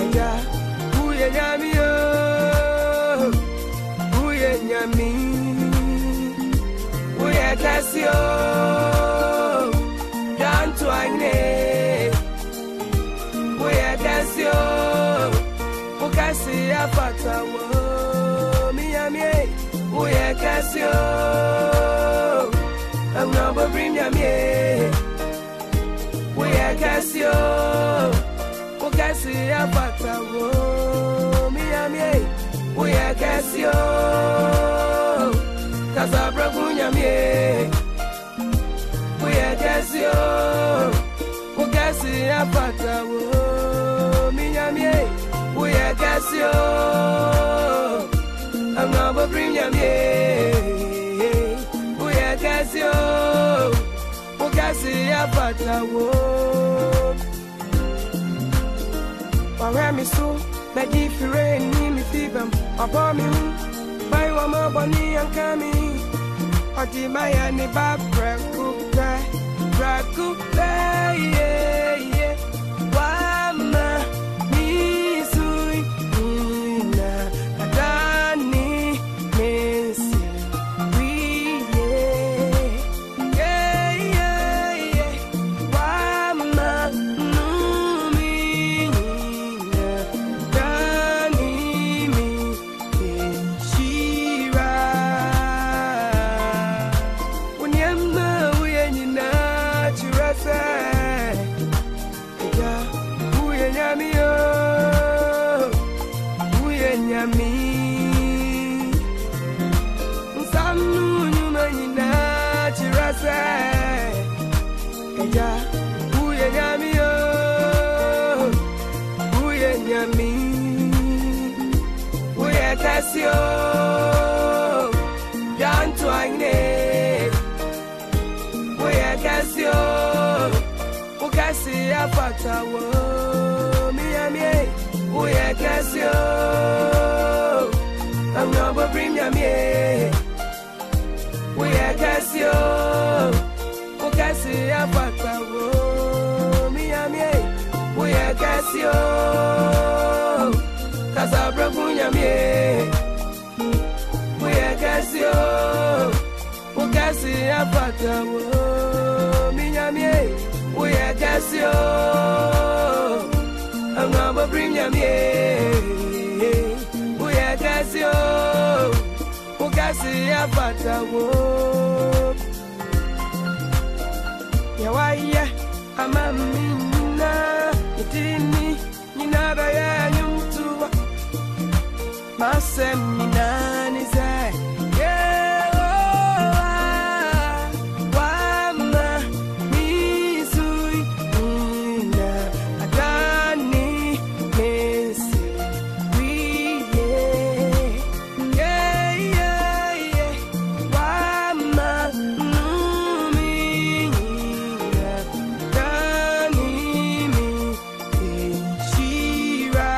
Eja, uye nyami yo, uye nyami, uye kasio, dantu aine, uye kasio, ukasi apata wo, miyami, uye kasio, amnabo bring nyami, uye kasio. Kasi apata wo miyami uye kasi o kasabra kunyami uye kasi o kasi apata wo miyami uye kasi o amabo brinyami uye kasi o kasi apata wo. Where so, but if you rain, me fever, upon me, by one more bonny and coming, or the Miami Bab, Racoop, yeah, Wama, me, sweet, Adani, Messi, we, yeah, Wama, Casio, Janto Aine, Oya Casio, Ocasi Apata, Miami, Oya Casio, I'm not bring Yami, Oya Casio, Ocasi Apata, Miami, Oya Casio. Casabra Kunyami, we are Casio, Ocasi Apata, Minyami, we are Casio, I'm not bring Yami, we are Casio, Ocasi Apata, Yawaya, Amamina, Tini, Ninabaya. Masem nani zai, yeah, wama misui ina adani mesi we yeah, wama numi ina adani mi shira.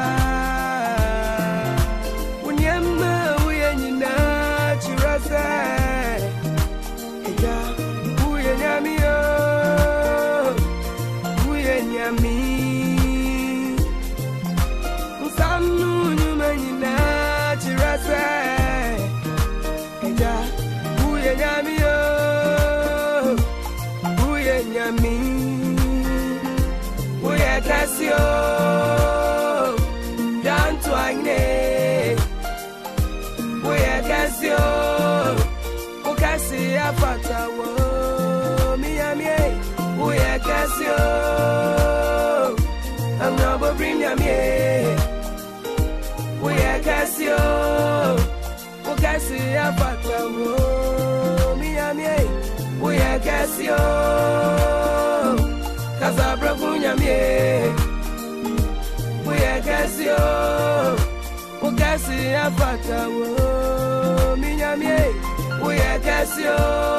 Casio, Janto Aine, Oya Casio, Ocasi Apata, Miami, Oya Casio, I'm not bring Yami, Oya Casio, Ocasi Apata, Miami, Oya Casio. Casabra Kunyami, we are Casio, Ocasi Apata, Minyami, we are Casio.